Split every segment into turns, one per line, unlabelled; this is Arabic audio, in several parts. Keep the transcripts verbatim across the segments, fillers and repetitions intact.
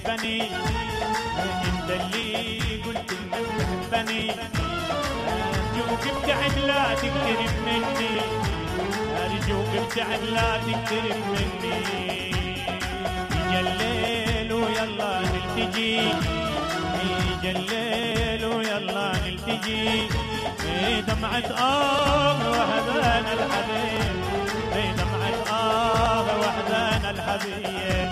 تحبني، انت اللي قلت انك تحبني، ارجوك ابتعد لا تقترب مني، ارجوك ابتعد لا تقترب مني. يجي الليل ويلا نلتجي، يجي الليل ويلا نلتجي، دمعة آه وحزان الحبيب، دمعة آه وحزان الحبيب.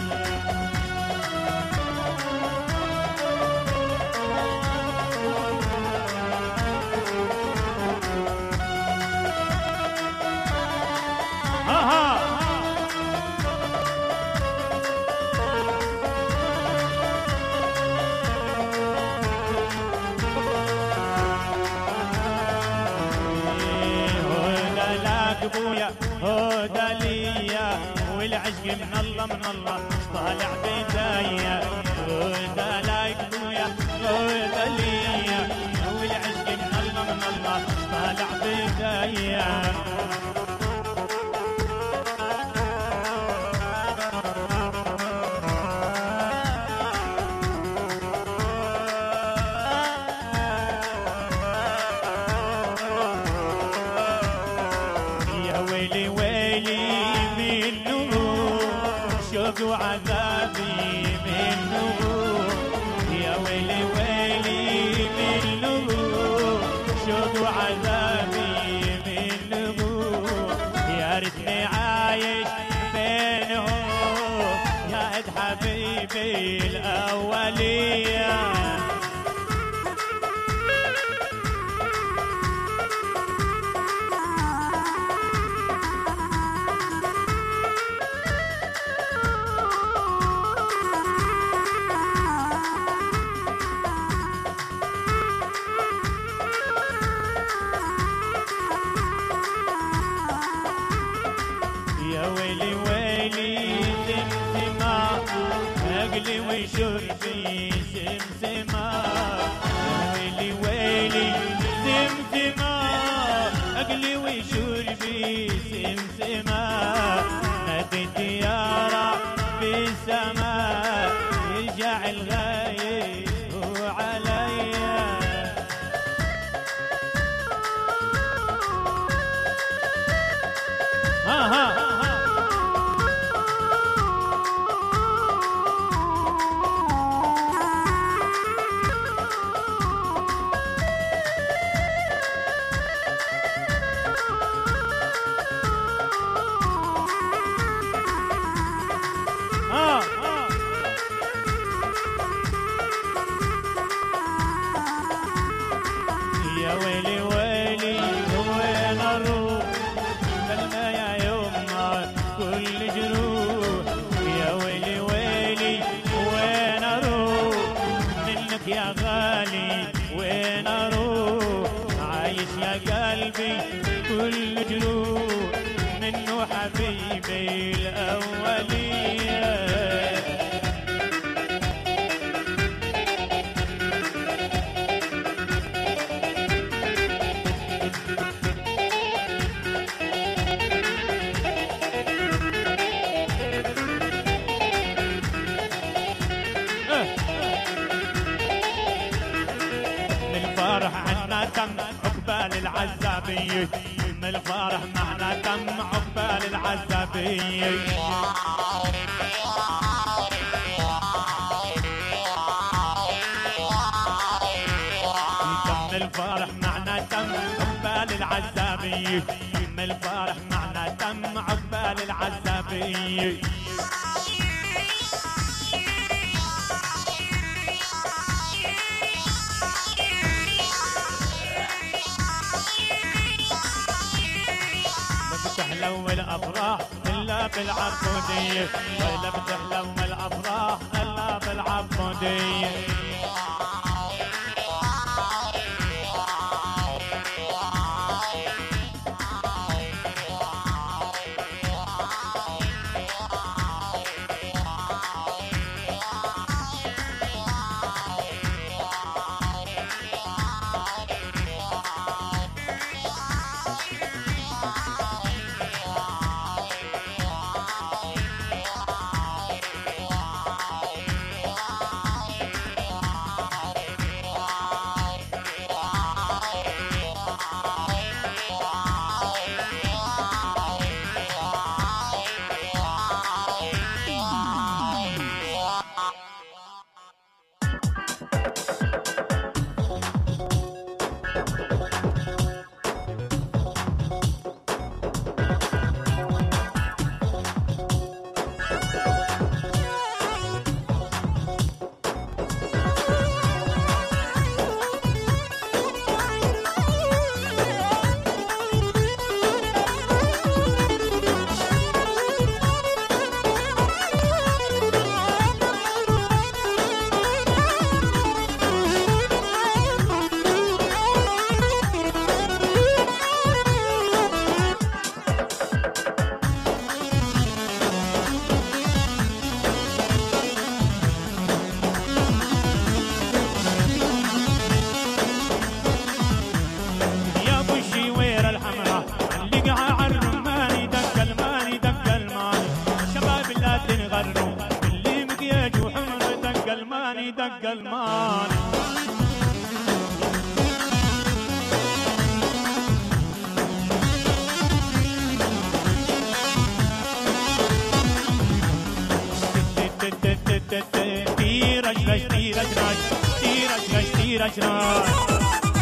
ابويا هودا ليا، والعشق من الله من الله طالع بداية، هودا لك ابويا هودا ليا، والعشق من الله من الله طالع بداية. ويلي ويلي منه شوق وعذابي منه، يا ويلي ويلي منه شوق وعذابي منه، يا ريتني عايش بينهم يا قد حبيبي الأولية. يا ويلي ويلي سمسمة أقلي وشربي سمسمة، يا ويلي ويلي سمسمة أقلي وشربي سمسمة، ناديت يا رب السماء يرجع الغايب عليا. ها ها يا ويلي ويلي وين اروح سلمى يا يما كل جروح، يا ويلي ويلي وين اروح منك يا غالي وين اروح، عايش يا قلبي كل جروح منه حبيبي الأولية. الفرح عنا تم عقبال العزابية، من الفرح معنا تم عقبال العزابية، تم الفرح معنا تم عقبال العزابية، من الفرح معنا تم عقبال العزابية. بتحلو الافراح الا بالعبوديه، ولا بتحلو الافراح الا بالعبوديه. السادن غروا اللي مكياج وحمر دق الماني دق الماني تيرج رج تيرج رج تيرج رج تيرج رج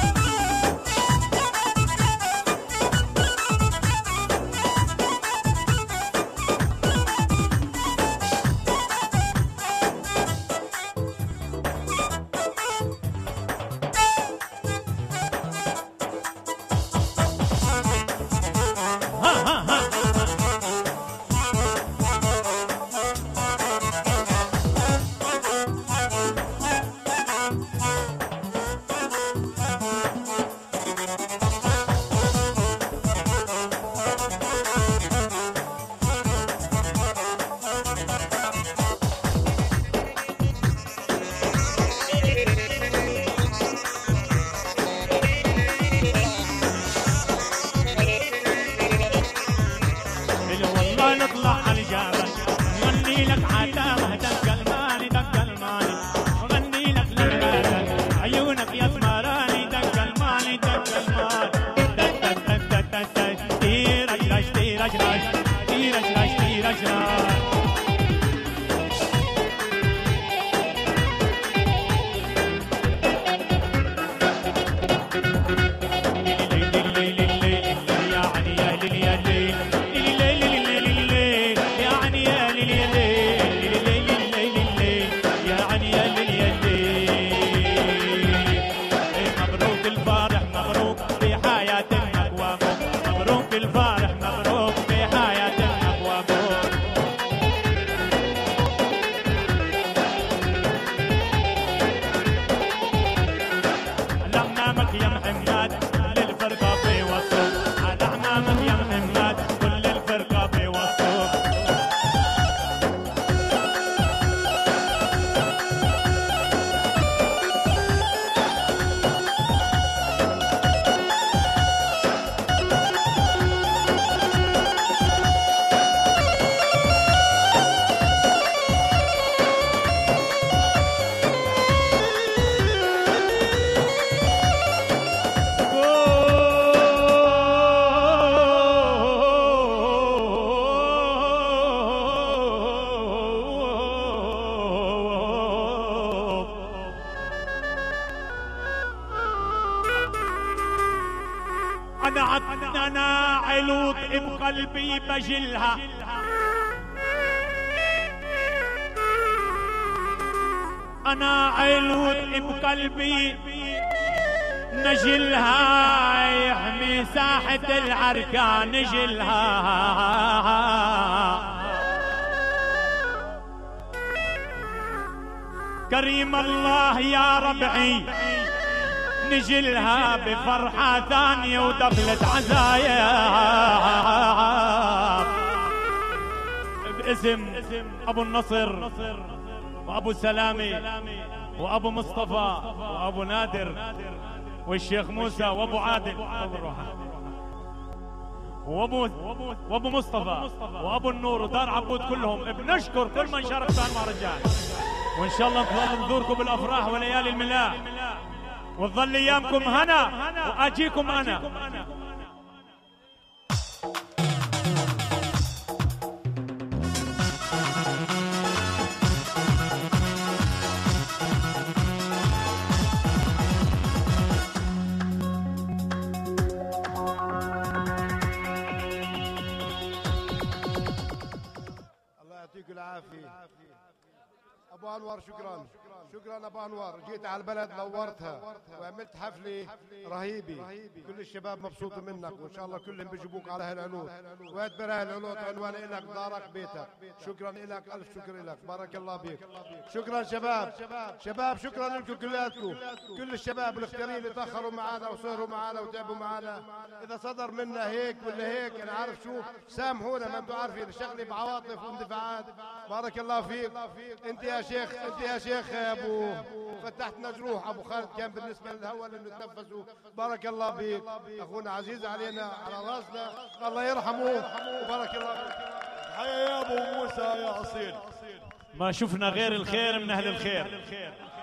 أنا علوط بقلبي بجلها أنا علوط بقلبي نجلها يحمي ساحة العركة نجلها كريم الله يا ربعي نجلها بفرحة ثانية ودخلت عزايا باسم أبو النصر وأبو سلامي وأبو مصطفى وأبو نادر والشيخ موسى وأبو عادل وأبو وأبو مصطفى وأبو النور ودار عبود كلهم بنشكر كل من شارك في هالمهرجان وإن شاء الله نظل نزوركم بالأفراح وليالي الملاح وتظل ايامكم هنا واجيكم انا.
الله يعطيك العافيه ابو انور. شكرا شكرا ابو انور، جيت على البلد نورتها وعملت حفله رهيبه، كل الشباب مبسوطين منك وان شاء الله كلهم بيجيبوك على هالعنود واعتبر هالعنود عنوان لك دارك بيتك. شكرا لك، الف شكر لك، بارك الله بك. شكرا شباب شباب شكرا لكم كلياتكم، كل الشباب الاختياريين اللي تاخروا معنا وسهروا معنا وتعبوا معنا. اذا صدر منا هيك ولا هيك انا عارف شو، سامحونا، ما انتم عارفين شغلي بعواطف واندفاعات. بارك الله فيك. انت يا شيخ انت يا شيخ ابو فتحتنا جروح ابو خالد كان بالنسبه للهوى اللي نتنفسوا. بارك الله فيك اخونا عزيز علينا على راسنا، الله يرحمه وبارك الله فيك.
حيا يا ابو موسى يا اصيل.
ما شفنا غير الخير من اهل الخير.